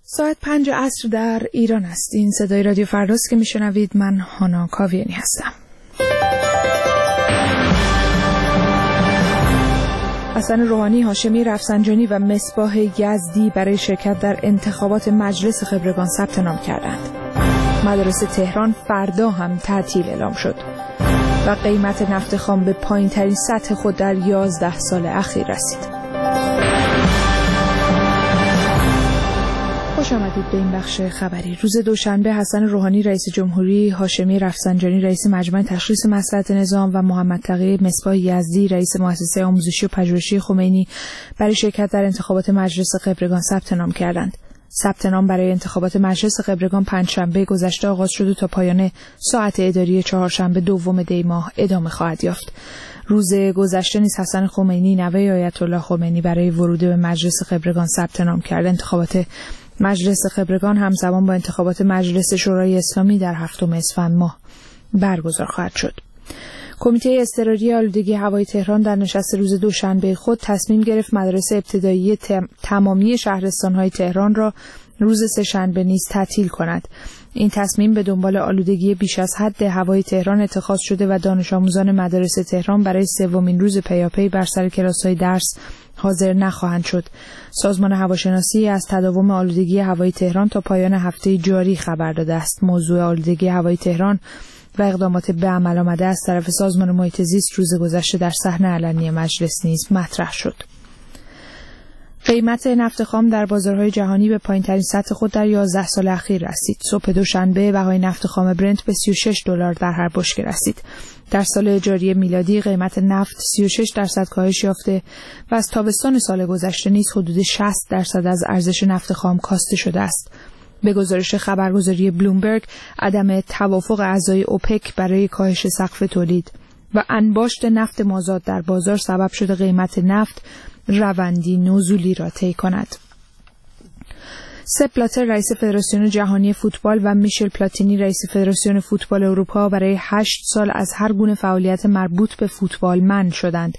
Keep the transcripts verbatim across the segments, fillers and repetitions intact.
ساعت پنج عصر در ایران است. این صدای رادیو فرداست که میشنوید. من هانا کاویانی هستم. حسن روحانی، هاشمی رفسنجانی و مصباح یزدی برای شرکت در انتخابات مجلس خبرگان ثبت نام کردند. مدارس تهران فردا هم تعطیل اعلام شد و قیمت نفت خام به پایین‌ترین سطح خود در یازده سال اخیر رسید. خوش آمدید به این بخش خبری. روز دوشنبه حسن روحانی رئیس جمهوری، هاشمی رفسنجانی رئیس مجمع تشخیص مصلحت نظام و محمد تقی مصباح یزدی رئیس مؤسسه آموزشی و پژوهشی خمینی برای شرکت در انتخابات مجلس خبرگان ثبت نام کردند. ثبت نام برای انتخابات مجلس خبرگان پنجشنبه گذشته آغاز شد و تا پایان ساعت اداری چهارشنبه دوم دی ماه ادامه خواهد یافت. روز گذشته نیز حسن خمینی نوه آیت الله خمینی برای ورود به مجلس خبرگان ثبت نام کرد. انتخابات مجلس خبرگان همزمان با انتخابات مجلس شورای اسلامی در هفتم اسفند ماه برگزار خواهد شد. کمیته اضطراری آلودگی هوای تهران در نشست روز دوشنبه خود تصمیم گرفت مدارس ابتدایی تمامی شهرستان‌های تهران را روز سه‌شنبه نیز تعطیل کند. این تصمیم به دنبال آلودگی بیش از حد هوای تهران اتخاذ شده و دانش آموزان مدارس تهران برای سومین روز پیاپی بر سر کلاس‌های درس حاضر نخواهند شد. سازمان هواشناسی از تداوم آلودگی هوای تهران تا پایان هفته جاری خبر داده است. موضوع آلودگی هوای تهران و اقدامات به عمل آمده از طرف سازمان محیط زیست روز گذشته در صحنه علنی مجلس نیز مطرح شد. قیمت نفت خام در بازارهای جهانی به پایین‌ترین سطح خود در یازده سال اخیر رسید. صبح دوشنبه بهای نفت خام برنت به سی و شش دلار در هر بشکه رسید. در سال جاری میلادی قیمت نفت سی و شش درصد کاهش یافته و از تابستان سال گذشته نیز حدود شصت درصد از ارزش نفت خام کاسته شده است. به گزارش خبرگزاری بلومبرگ، عدم توافق اعضای اوپک برای کاهش سقف تولید و انباشت نفت مازاد در بازار سبب شده قیمت نفت روندی نزولی را طی کند. سپ بلاتر رئیس فدراسیون جهانی فوتبال و میشل پلاتینی رئیس فدراسیون فوتبال اروپا برای هشت سال از هر گونه فعالیت مربوط به فوتبال منع شدند.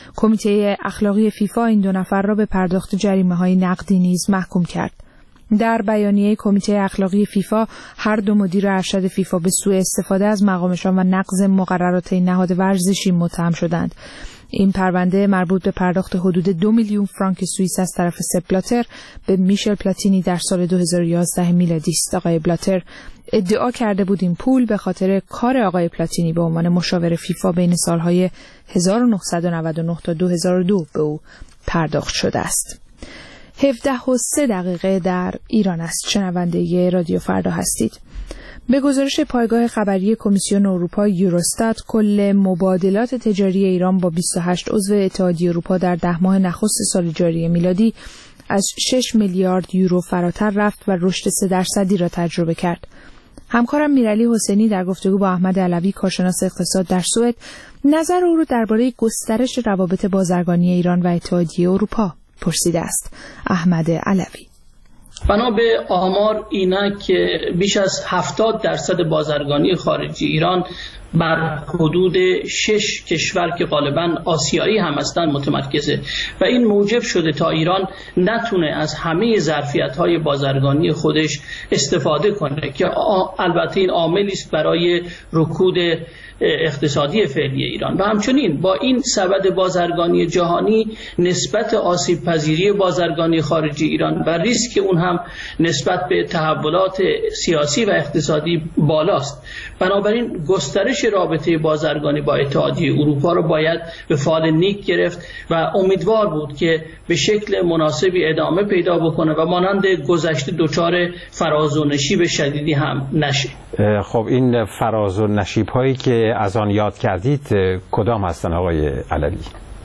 کمیته اخلاقی فیفا این دو نفر را به پرداخت جریمه‌های نقدی نیز محکوم کرد. در بیانیه کمیته اخلاقی فیفا، هر دو مدیر ارشد فیفا به سوء استفاده از مقامشان و نقض مقررات نهاد ورزشی متهم شدند. این پرونده مربوط به پرداخت حدود دو میلیون فرانک سوئیس از طرف سپ بلاتر به میشل پلاتینی در سال دو هزار و یازده میلادی است. آقای بلاتر ادعا کرده بود این پول به خاطر کار آقای پلاتینی به عنوان مشاور فیفا بین سالهای هزار و نهصد و نود و نه تا دو هزار و دو به او پرداخت شده است. هفده و سه دقیقه در ایران است. شنونده رادیو فردا هستید. به گزارش پایگاه خبری کمیسیون اروپا یوروستات، کل مبادلات تجاری ایران با بیست و هشت عضو اتحادیه اروپا در ده ماه نخست سال جاری میلادی از شش میلیارد یورو فراتر رفت و رشد سه درصدی را تجربه کرد. همکارم میرعلی حسینی در گفتگو با احمد علوی، کارشناس اقتصاد در سوئد، نظر او را درباره گسترش روابط بازرگانی ایران و اتحادیه اروپا پرسیده است. احمد علوی: بنا به آمار اینه که بیش از هفتاد درصد بازرگانی خارجی ایران بر حدود شش کشور که غالباً آسیایی هم هستند متمرکزه و این موجب شده تا ایران نتونه از همه ظرفیت‌های بازرگانی خودش استفاده کنه که البته این عاملی است برای رکود اقتصادی فعلی ایران. و همچنین با این سبد بازرگانی جهانی نسبت آسیب پذیری بازرگانی خارجی ایران و ریسک اون هم نسبت به تحولات سیاسی و اقتصادی بالاست. بنابراین گسترش رابطه بازرگانی با اتحادیه اروپا رو باید به فال نیک گرفت و امیدوار بود که به شکل مناسبی ادامه پیدا بکنه و مانند گذشته دچار فراز و نشیب شدیدی هم نشه. خب این فراز و نشیب هایی که از آن یاد کردید کدام هستن آقای علوی؟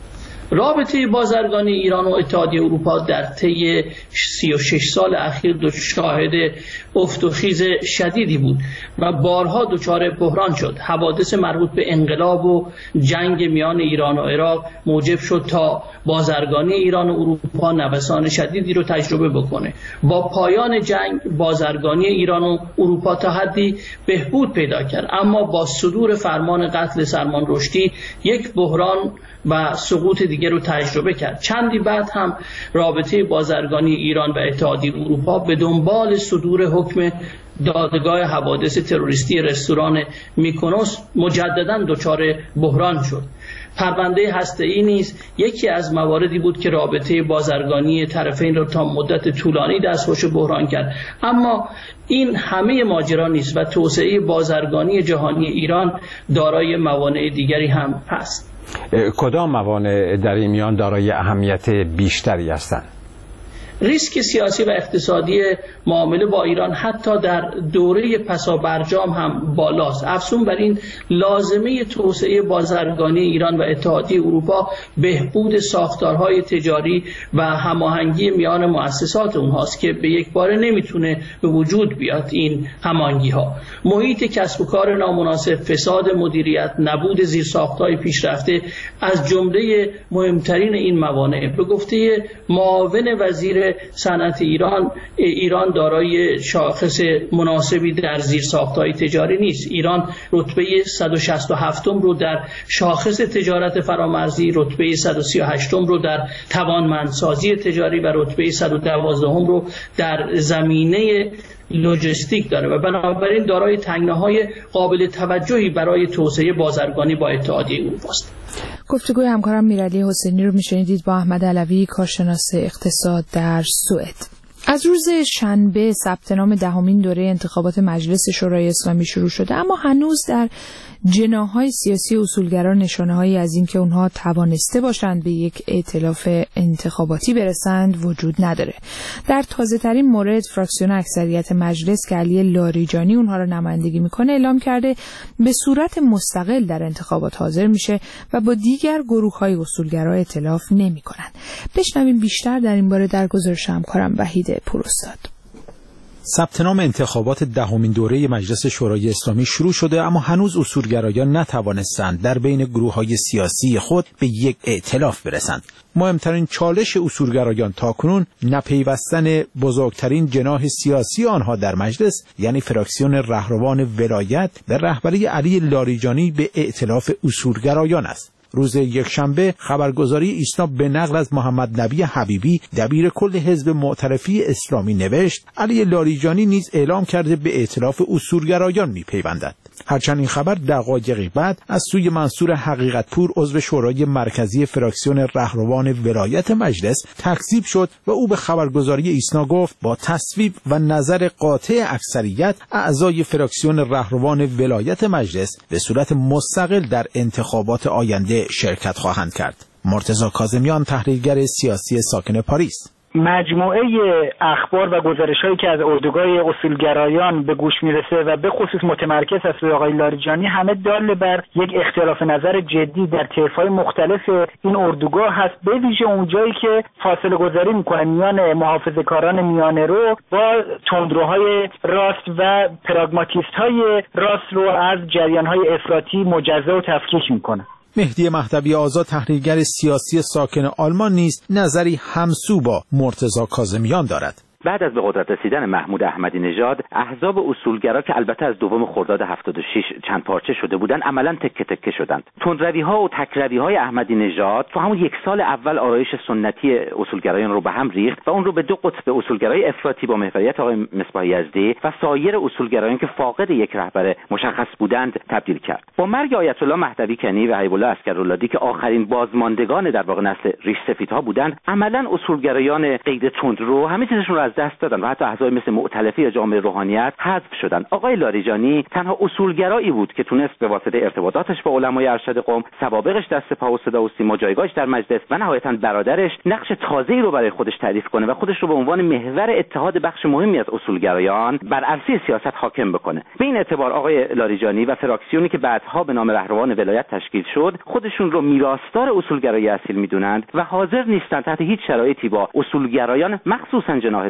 رابطه بازرگانی ایران و اتحادیه اروپا در طی سی و شش سال اخیر دو شاهد افت و خیز شدیدی بود و بارها دچار بحران شد. حوادث مربوط به انقلاب و جنگ میان ایران و عراق موجب شد تا بازرگانی ایران و اروپا نوسان شدیدی رو تجربه بکنه. با پایان جنگ بازرگانی ایران و اروپا تا حدی بهبود پیدا کرد، اما با صدور فرمان قتل سلمان رشدی یک بحران و سقوط دیگه دیگه رو تجربه کرد. چندی بعد هم رابطه بازرگانی ایران و اتحادیه اروپا به دنبال صدور حکم دادگاه حوادث تروریستی رستوران میکونوس مجددا دچار بحران شد. پرونده هسته‌ای نیز یکی از مواردی بود که رابطه بازرگانی طرفین را تا مدت طولانی دستخوش بحران کرد. اما این همه ماجرا نیست و توسعه بازرگانی جهانی ایران دارای موانع دیگری هم هست. کدام موانع در این میان دارای اهمیت بیشتری هستند؟ ریسک سیاسی و اقتصادی معامله با ایران حتی در دوره پسا برجام هم بالاست. افزون بر این لازمه توسعه بازرگانی ایران و اتحادیه اروپا بهبود ساختارهای تجاری و هماهنگی میان مؤسسات اونهاست که به یک باره نمیتونه به وجود بیاد. این هماهنگی ها محیط کسب و کار نامناسب، فساد مدیریت، نبود زیرساختهای پیشرفته از جمله مهمترین این موانع. به گفته معاون وزیر صنعت ایران، ایران دارای شاخص مناسبی در زیرساخت‌های تجاری نیست. ایران رتبه صد و شصت و هفت رو در شاخص تجارت فرامرزی، رتبه صد و سی و هشت رو در توانمندسازی تجاری و رتبه صد و دوازده رو در زمینه لوجستیک داره و بنابراین دارای تنگناهای قابل توجهی برای توسعه بازرگانی با اتحادیه اروپا است. گفتگوی همکارم میرعلی حسینی رو میشنیدید با احمد علوی، کارشناس اقتصاد در سوئد. از روز شنبه ثبت نام دهمین دوره انتخابات مجلس شورای اسلامی شروع شده، اما هنوز در جناح‌های سیاسی اصولگران نشانه‌هایی از اینکه اونها توانسته باشند به یک ائتلاف انتخاباتی برسند وجود نداره. در تازه‌ترین مورد فراکسیون اکثریت مجلس که علی لاریجانی اونها را نمایندگی میکنه اعلام کرده به صورت مستقل در انتخابات حاضر میشه و با دیگر گروه‌های اصولگرا ائتلاف نمی‌کنند. بشنویم بیشتر در این باره در گزارش همکارم وحید پوراستاد. ثبت نام انتخابات دهمین دوره مجلس شورای اسلامی شروع شده، اما هنوز اصولگرایان نتوانستند در بین گروه‌های سیاسی خود به یک ائتلاف برسند. مهمترین چالش اصولگرایان تاکنون نپیوستن بزرگترین جناح سیاسی آنها در مجلس، یعنی فراکسیون رهروان ولایت به رهبری علی لاریجانی به ائتلاف اصولگرایان است. روز یکشنبه خبرگزاری ایسنا به نقل از محمد نبی حبیبی دبیر کل حزب معترفی اسلامی نوشت علی لاریجانی نیز اعلام کرده به ائتلاف اصولگرایان میپیوندد. هرچند این خبر دقایقی بعد از سوی منصور حقیقتپور عضو شورای مرکزی فراکسیون رهروان ولایت مجلس تکذیب شد و او به خبرگزاری ایسنا گفت با تصویب و نظر قاطع اکثریت اعضای فراکسیون رهروان ولایت مجلس به صورت مستقل در انتخابات آینده شرکت خواهند کرد. مرتضی کاظمیان، تحلیلگر سیاسی ساکن پاریس: مجموعه اخبار و گزارش‌هایی که از اردوگاه اصولگرایان به گوش میرسه و به خصوص متمرکز است روی آقای لاریجانی همه دال بر یک اختلاف نظر جدی در طیف‌های مختلف این اردوگاه هست، به ویژه اونجایی که فاصله گذاری میکنه میان محافظه‌کاران میانه رو با تندروهای راست و پراگماتیست‌های راست رو از جریان‌های افراطی مجزا و تفکیک میکنه. مهدی مهدوی آزاد، تحلیلگر سیاسی ساکن آلمان نیز نظری همسو با مرتضی کاظمیان دارد. بعد از به قدرت رسیدن محمود احمدی نژاد، احزاب اصولگرا که البته از دوم خرداد هفتاد و شش چند پارچه شده بودند، عملاً تکه تکه شدند. تندروی‌ها و تکروی‌های احمدی نژاد تو همون یک سال اول آرایش سنتی اصولگرایان رو به هم ریخت و اون رو به دو قطب اصولگرای افراطی با محوریت آقای مصباح یزدی و سایر اصولگرایان که فاقد یک رهبر مشخص بودند تبدیل کرد. با مرگ آیت الله مهدوی کنی و حبیب الله عسکراللهی که آخرین بازماندگان در واقع نسل ریش سفیدها بودند، عملاً اصولگرایان قید تندرو همه چیزشون رو از دست دادن و حتی احزاب مثل مؤتلفه یا جامعه روحانیت حذف شدن. آقای لاریجانی تنها اصولگرایی بود که تونست به واسطه ارتباطاتش با علمای ارشد قم، سوابقش در سپاه و صدا و سیما، جایگاهش در مجلس و نهایتاً برادرش نقش تازه‌ای رو برای خودش تعریف کنه و خودش رو به عنوان محور اتحاد بخش مهمی از اصولگرایان بر عرصه سیاست حاکم بکنه. به این اعتبار آقای لاریجانی و فراکسیونی که بعدها به نام رهروان ولایت تشکیل شد، خودشون رو میراثدار اصولگرایی اصیل میدونند و حاضر نیستند تحت هیچ شرایطی با اصولگرایان مخصوصاً جناح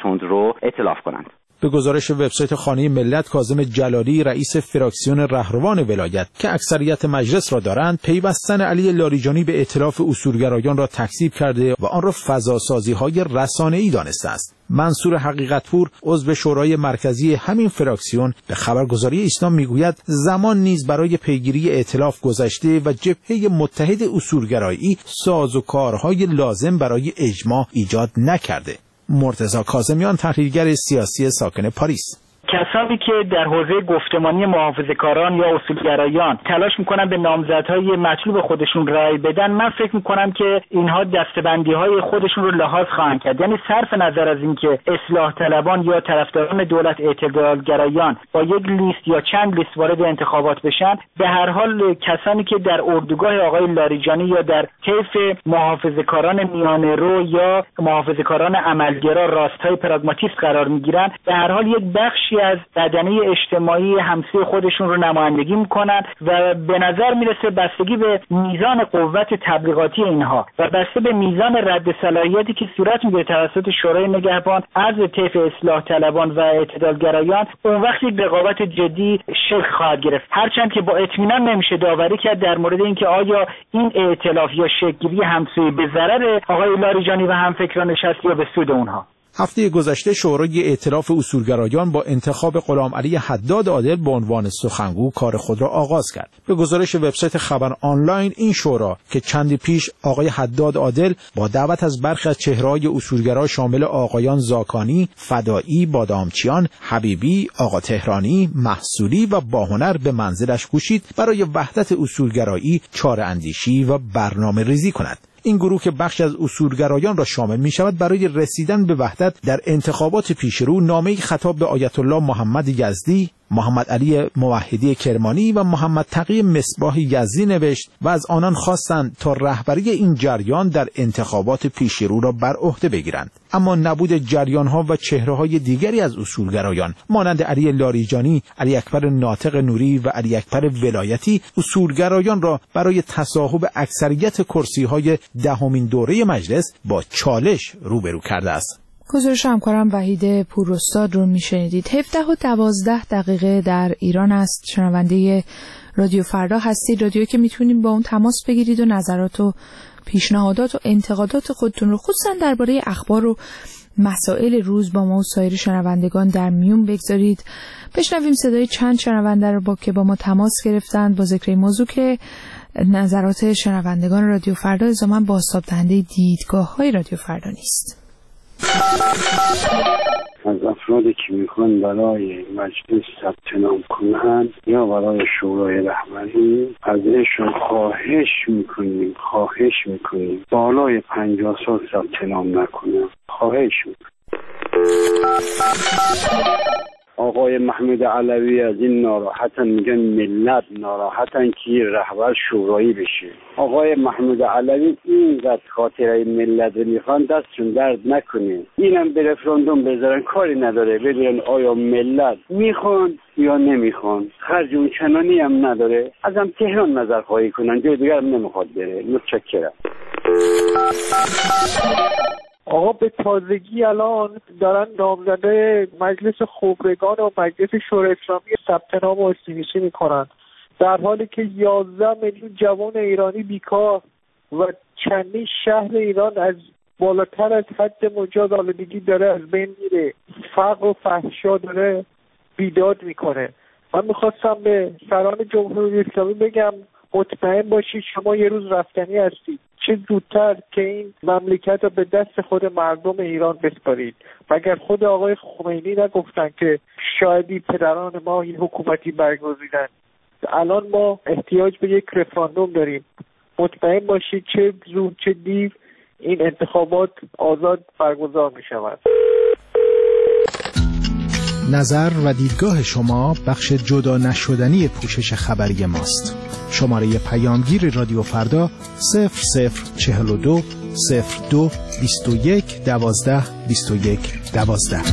تندرو ائتلاف کنند. به گزارش وبسایت خانه ملت، کاظم جلالی رئیس فراکسیون رهروان ولایت که اکثریت مجلس را دارند، پیوستن علی لاریجانی به ائتلاف اصولگرایان را تکذیب کرده و آن را فضاسازی‌های رسانه‌ای دانسته است. منصور حقیقتپور عضو شورای مرکزی همین فراکسیون به خبرگزاری اسلام میگوید زمان نیز برای پیگیری ائتلاف گذشته و جبهه متحد اصولگرایی سازوکارهای لازم برای اجماع ایجاد نکرده. مرتضی کاظمیان، تحلیلگر سیاسی ساکن پاریس: کسانی که در حوزه گفتمانی محافظه‌کاران یا اصولگرایان تلاش میکنن به نامزدهای مطلوب خودشون رأی بدن، من فکر میکنم که اینها دسته‌بندی‌های خودشون رو لحاظ خواهند کرد. یعنی صرف نظر از اینکه اصلاح طلبان یا طرفداران دولت اعتدالگرایان با یک لیست یا چند لیست وارد انتخابات بشن، به هر حال کسانی که در اردوگاه آقای لاریجانی یا در طیف محافظه‌کاران میانه‌رو یا محافظه‌کاران عملگرا راستای پراگماتیست قرار میگیرن، به هر حال یک بخشی از بدنه اجتماعی همسوی خودشون رو نمایندگی میکنن و به نظر میرسه بستگی به میزان قوت تبلیغاتی اینها و بسته به میزان رد صلاحیتی که صورت میگیره توسط شورای نگهبان از طیف اصلاح طلبان و اعتدالگرایان، اون وقتی رقابت جدی شکل خواهد گرفت. هرچند که با اطمینان نمیشه داوری کرد در مورد اینکه آیا این ائتلاف یا شکل‌گیری همسوی به ضرر آقای لاریجانی و همفکرانش است یا به سود اونها. هفته گذشته شورای ائتلاف اصولگرایان با انتخاب غلامعلی حداد عادل به عنوان سخنگو کار خود را آغاز کرد. به گزارش وبسایت خبر آنلاین، این شورا که چندی پیش آقای حداد عادل با دعوت از برخی از چهره‌های اصولگرا شامل آقایان زاکانی، فدایی، بادامچیان، حبیبی، آقا تهرانی، محصولی و باهنر به منزلش کوشید برای وحدت اصولگرایی چاره اندیشی و برنامه ریزی کند. این گروه که بخشی از اصولگرایان را شامل می شود، برای رسیدن به وحدت در انتخابات پیشرو نامه‌ای خطاب به آیت الله محمد یزدی، محمد علی موحدی کرمانی و محمد تقی مصباح یزدی نوشت و از آنان خواستند تا رهبری این جریان در انتخابات پیشرو را بر عهده بگیرند. اما نبود جریان‌ها و چهره‌های دیگری از اصولگرایان مانند علی لاریجانی، علی اکبر ناطق نوری و علی اکبر ولایتی اصولگرایان را برای تصاحب اکثریت کرسی‌های دهمین دوره مجلس با چالش روبرو کرده است. گزارش همکارم وحید پوراستاد رو میشنیدید. هفده و دوازده دقیقه در ایران است. شنونده رادیو فردا هستید، رادیویی که میتونید با اون تماس بگیرید و نظرات و پیشنهادات و انتقادات خودتون رو خصوصا درباره اخبار و مسائل روز با ما و سایر شنوندگان در میون بگذارید. بشنویم صدای چند شنونده رو با که با ما تماس گرفتند با ذکر موضوع که نظرات شنوندگان رادیو فردا الزاماً بازتاب دهنده دیدگاه‌های رادیو فردا نیست. از افرادی که میخوان برای مجلس ثبت نام کنند یا برای شورای رهبری، ازشون خواهش میکنیم خواهش میکنیم بالای پنجاه سال ثبت نام نکنند. خواهش میکنیم. آقای محمود علوی از این ناراحتن، میگن ملت ناراحتن که رهبر شورایی بشه. آقای محمود علوی اینقدر خاطره ملت رو میخوان دستشون درد نکنه، اینم به رفراندوم بذارن، کاری نداره ببینن آیا ملت میخوان یا نمیخوان، خرج اون چنانی هم نداره. ازم تهران نظر خواهی کنن، جای دیگر هم نمیخواد بره. متشکرم. آقا به تازگی الان دارن نامزده مجلس خبرگان و مجلس شورای اسلامی ثبت نام و استینیشی میکنن، در حالی که یازده میلیون جوان ایرانی بیکار و چندین شهر ایران از بالاتر از حد مجاز آلودگی داره از بین میره، فقر و فحشا داره بیداد میکنه. من میخواستم به سران جمهوری اسلامی بگم مطمئن باشید شما یه روز رفتنی هستید، چه زودتر که این مملکت رو به دست خود مردم ایران بسپارید. مگر خود آقای خمینی نگفتن که شایدی پدران ما این حکومتی برگزیدن؟ الان ما احتیاج به یک رفراندوم داریم. مطمئن باشید چه زود چه دیر این انتخابات آزاد برگزار می شود. نظر و دیدگاه شما بخش جدا نشدنی پوشش خبری ماست. شماره پیامگیر رادیو فردا صفر صفر چهل و دو صفر دو بیست و یک دوازده بیست و یک دوازده.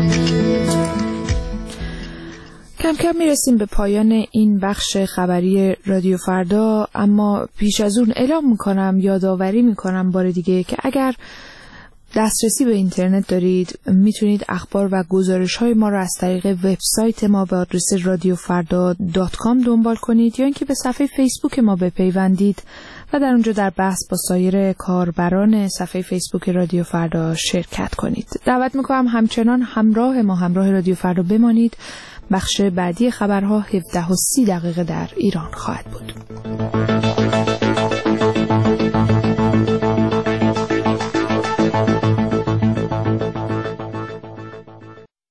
کم کم میرسیم به پایان این بخش خبری رادیو فردا، اما پیش از اون اعلام میکنم، یادآوری میکنم بار دیگه که اگر دسترسی به اینترنت دارید میتونید اخبار و گزارش های ما را از طریق وبسایت ما به آدرس رادیو فردا دات کام دنبال کنید یا اینکه به صفحه فیسبوک ما بپیوندید و در اونجا در بحث با سایر کاربران صفحه فیسبوک رادیو فردا شرکت کنید. دعوت میکنم همچنان همراه ما همراه رادیو فردا بمانید. بخش بعدی خبرها هفده و سی دقیقه در ایران خواهد بود.